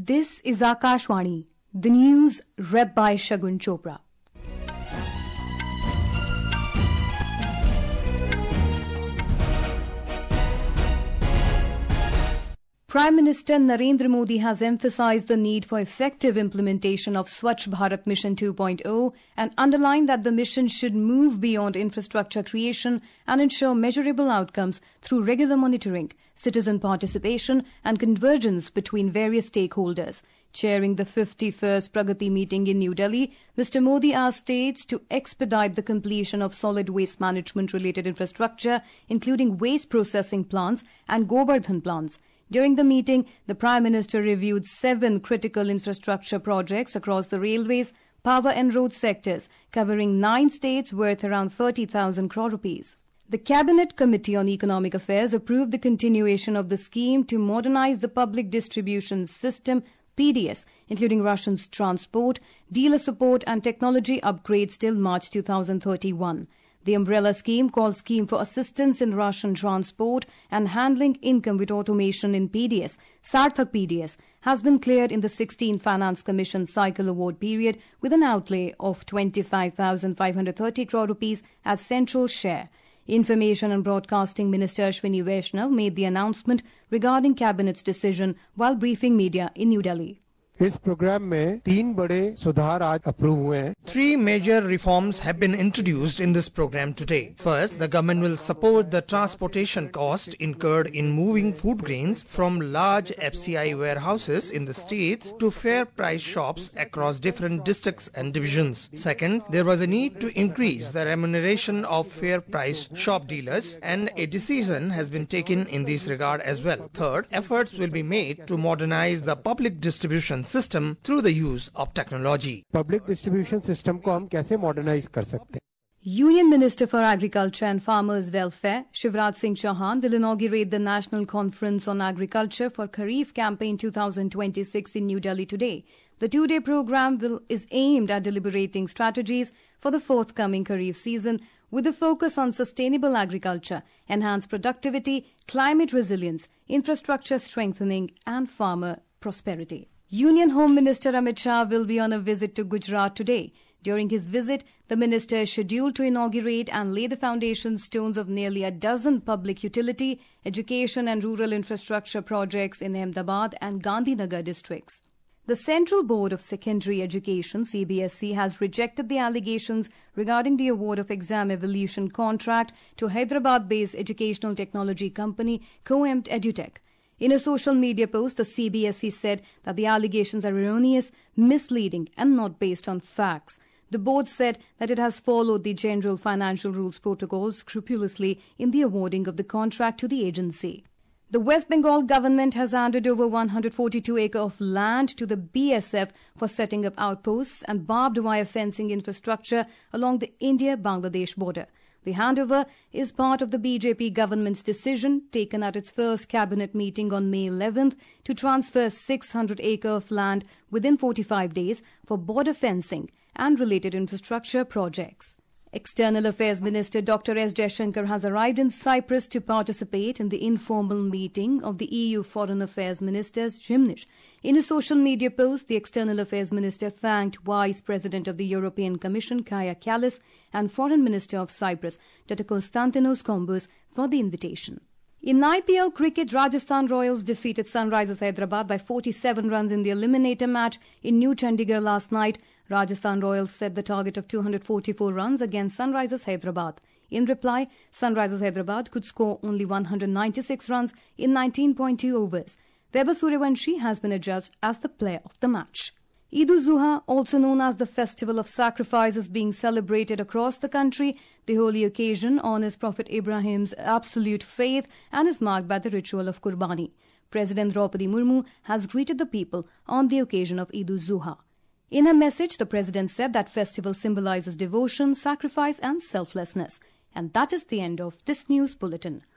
This is Akashwani, the news read by Shagun Chopra. Prime Minister Narendra Modi has emphasized the need for effective implementation of Swachh Bharat Mission 2.0 and underlined that the mission should move beyond infrastructure creation and ensure measurable outcomes through regular monitoring, citizen participation and convergence between various stakeholders. Chairing the 51st Pragati meeting in New Delhi, Mr. Modi asked states to expedite the completion of solid waste management-related infrastructure, including waste processing plants and Govardhan plants. During the meeting, the Prime Minister reviewed 7 critical infrastructure projects across the railways, power and road sectors, covering 9 states worth around 30,000 crore rupees. The Cabinet Committee on Economic Affairs approved the continuation of the scheme to modernize the public distribution system PDS, including Russians transport, dealer support and technology upgrades till March 2031. The umbrella scheme, called Scheme for Assistance in Russian Transport and Handling Income with Automation in PDS, Sarthak PDS, has been cleared in the 16th Finance Commission cycle award period with an outlay of 25,530 crore rupees as central share. Information and Broadcasting Minister Ashwini Vaishnav made the announcement regarding Cabinet's decision while briefing media in New Delhi. इस program में 3 बड़े सुधार आज approve हुए हैं. 3 major reforms have been introduced in this program today. First, the government will support the transportation cost incurred in moving food grains from large FCI warehouses in the states to fair price shops across different districts and divisions. Second, there was a need to increase the remuneration of fair price shop dealers, and a decision has been taken in this regard as well. Third, efforts will be made to modernize the public distribution system through the use of technology. Public distribution system को हम कैसे modernize कर सकते हैं? Union Minister for Agriculture and Farmers Welfare, Shivraj Singh Chauhan, will inaugurate the National Conference on Agriculture for Kharif Campaign 2026 in New Delhi today. The 2-day program is aimed at deliberating strategies for the forthcoming Kharif season with a focus on sustainable agriculture, enhanced productivity, climate resilience, infrastructure strengthening and farmer prosperity. Union Home Minister Amit Shah will be on a visit to Gujarat today. During his visit, the minister is scheduled to inaugurate and lay the foundation stones of nearly a dozen public utility, education and rural infrastructure projects in Ahmedabad and Gandhinagar districts. The Central Board of Secondary Education, CBSE, has rejected the allegations regarding the award of exam evolution contract to Hyderabad-based educational technology company Coempt Edutech. In a social media post, the CBSE said that the allegations are erroneous, misleading and not based on facts. The board said that it has followed the General Financial Rules Protocol scrupulously in the awarding of the contract to the agency. The West Bengal government has handed over 142 acres of land to the BSF for setting up outposts and barbed wire fencing infrastructure along the India-Bangladesh border. The handover is part of the BJP government's decision taken at its first cabinet meeting on May 11th to transfer 600 acres of land within 45 days for border fencing and related infrastructure projects. External Affairs Minister Dr. S. Jaishankar has arrived in Cyprus to participate in the informal meeting of the EU Foreign Affairs Ministers, Gymnich. In a social media post, the External Affairs Minister thanked Vice President of the European Commission, Kaja Kallas, and Foreign Minister of Cyprus, Dr. Konstantinos Kombos, for the invitation. In IPL cricket, Rajasthan Royals defeated Sunrisers Hyderabad by 47 runs in the eliminator match in New Chandigarh last night. Rajasthan Royals set the target of 244 runs against Sunrisers Hyderabad. In reply, Sunrisers Hyderabad could score only 196 runs in 19.2 overs. Vaibhav Suryavanshi has been adjudged as the player of the match. Eid-ul-Zuha, also known as the Festival of Sacrifice, is being celebrated across the country. The holy occasion honours Prophet Ibrahim's absolute faith and is marked by the ritual of Qurbani. President Draupadi Murmu has greeted the people on the occasion of Eid-ul-Zuha. In a message, the President said that festival symbolizes devotion, sacrifice and selflessness. And that is the end of this news bulletin.